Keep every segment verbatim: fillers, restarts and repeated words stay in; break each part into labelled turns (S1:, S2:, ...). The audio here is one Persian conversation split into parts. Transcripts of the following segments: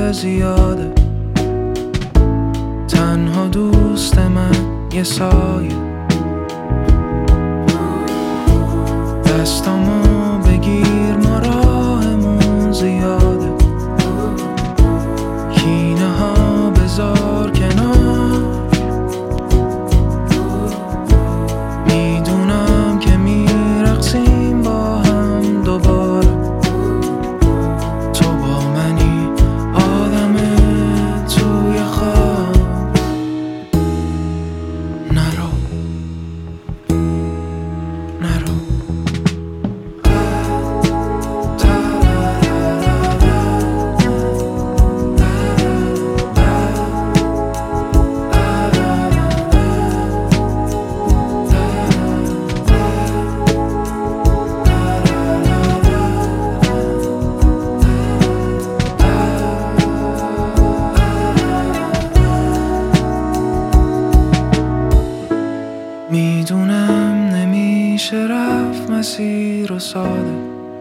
S1: زیاده، تنها دوست من یه سایه. دستامو بگیر ما راهمون زیاده، کینه ها بذار کنار. میدونم که میرقصیم با هم دوباره، تو با منی آدم توی خواب. نرو نرو میدونم نمیشه رفت مسیر و ساده،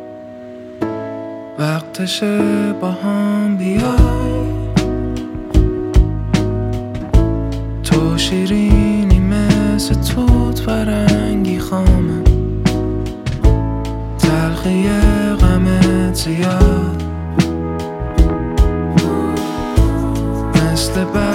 S1: وقتشه با هم بیای. تو شیرینی مثل توت فرنگی خامه، تلخی غمت زیاد مثل